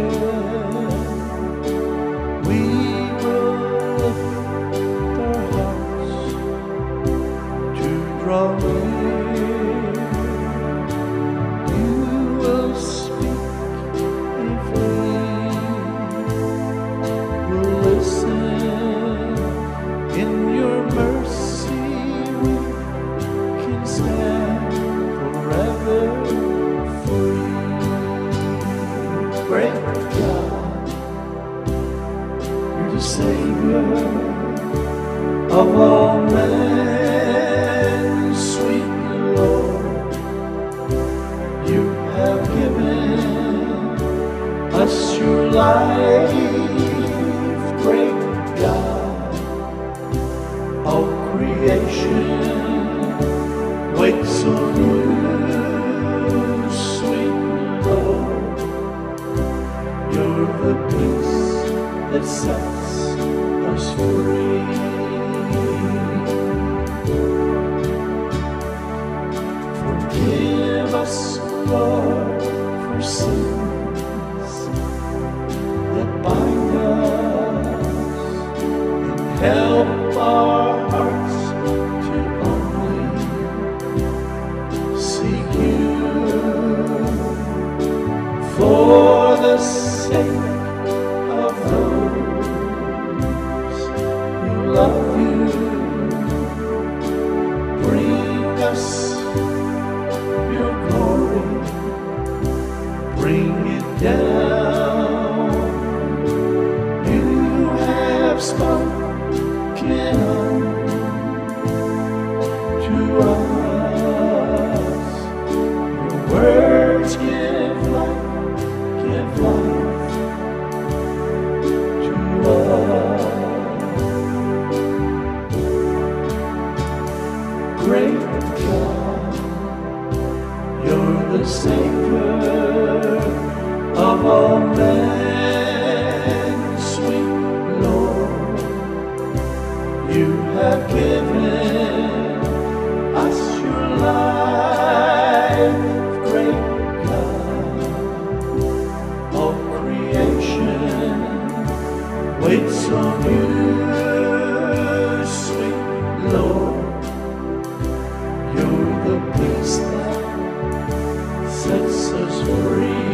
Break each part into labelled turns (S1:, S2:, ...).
S1: we will lift our hearts to draw near. You will speak if we will listen. In your mercy we can stand forever free. Great God, you're the Savior of all men. Sweet Lord, you have given us your life. Great God, all creation waits on you. Sweet Lord, you're the peace that sets us free. Forgive us, Lord, for sins that bind us, and help our hearts to only seek you. For the sake of those who love you, bring us your glory, bring it down. You have spoken to us. Your words give life to us. Great God, you're the Savior of all men. Sweet Lord, you have given us your life. Great God, all creation waits on you. Sweet Lord, you're the peace that sets us free.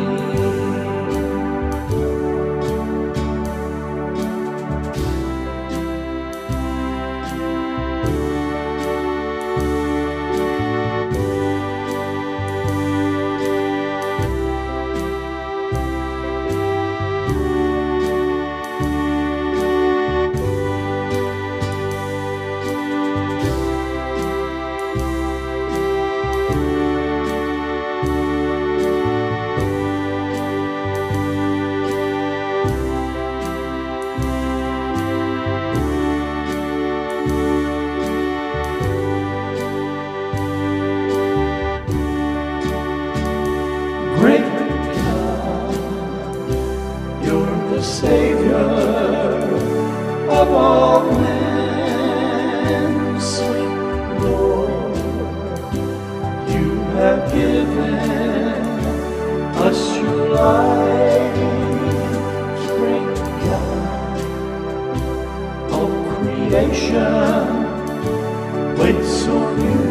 S1: Great God, you're the Savior of all men. Sweet Lord, you have given us your life. Great God, all creation waits on you.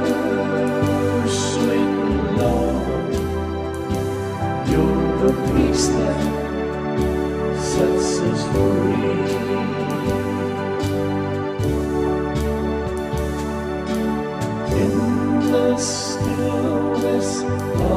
S1: Sweet Lord, you're the peace that sets us free. In the stillness of